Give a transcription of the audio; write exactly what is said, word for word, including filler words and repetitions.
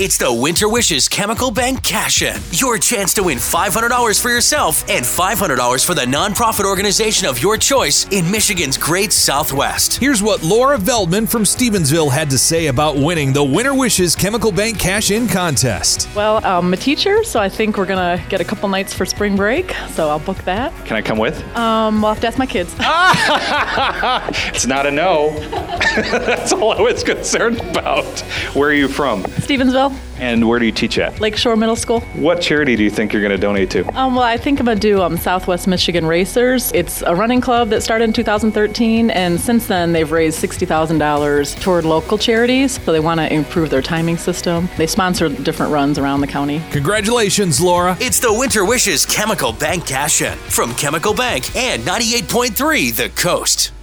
It's the Winter Wishes Chemical Bank Cash-In. Your chance to win five hundred dollars for yourself and five hundred dollars for the nonprofit organization of your choice in Michigan's Great Southwest. Here's what Laura Veldman from Stevensville had to say about winning the Winter Wishes Chemical Bank Cash-In contest. Well, I'm a teacher, so I think we're going to get a couple nights for spring break, so I'll book that. Can I come with? Um, I'll have to ask my kids. It's not a no. That's all I was concerned about. Where are you from? Stevensville. And where do you teach at? Lakeshore Middle School. What charity do you think you're going to donate to? Um, well, I think I'm going to do um, Southwest Michigan Racers. It's a running club that started in two thousand thirteen, and since then they've raised sixty thousand dollars toward local charities, so they want to improve their timing system. They sponsor different runs around the county. Congratulations, Laura. It's the Winter Wishes Chemical Bank Cash-In from Chemical Bank and ninety-eight point three The Coast.